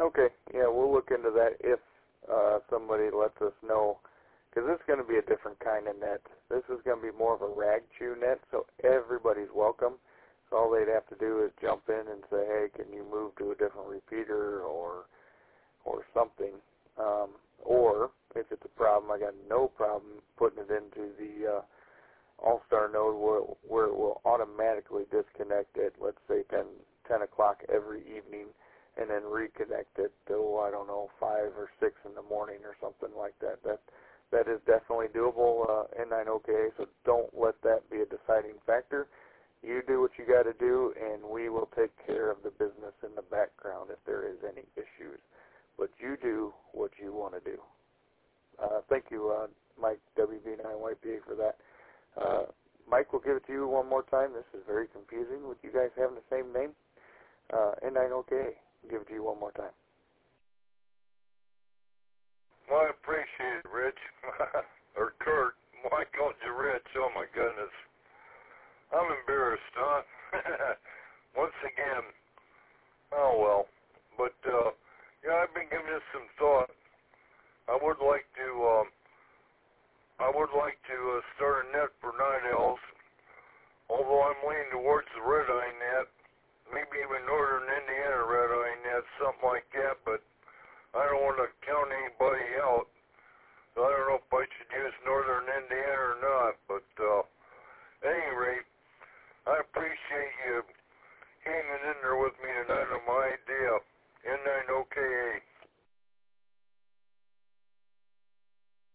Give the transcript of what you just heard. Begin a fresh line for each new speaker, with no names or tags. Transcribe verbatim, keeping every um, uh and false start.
Okay, yeah, we'll look into that if uh, somebody lets us know, because this is going to be a different kind of net. This is going to be more of a rag chew net, so everybody's welcome. So all they'd have to do is jump in and say, hey, can you move to a different repeater or or something. Um, or if it's a problem, I got no problem putting it into the uh, All-Star node where, where it will automatically disconnect at, let's say, ten, ten o'clock every evening, and then reconnect it to, I don't know, five or six in the morning or something like that. That that is definitely doable, uh, N nine O K A, so don't let that be a deciding factor. You do what you got to do, and we will take care of the business in the background if there is any issues. But you do what you want to do. Uh, thank you, uh, Mike, W B nine Y P A, for that. Uh, Mike, we'll give it to you one more time. This is very confusing with you guys having the same name. Uh, N nine O K A, I'll give it to you one more time.
Well, I appreciate it, Rich. Or Kurt. Why called you Rich? Oh, my goodness. I'm embarrassed, huh? Once again. Oh, well. But, uh, yeah, I've been giving this some thought. I would like to, um, I would like to uh, start a net for night owls, although I'm leaning towards the red-eye net, maybe even northern Indiana red-eye net, something like that, but I don't want to count anybody out.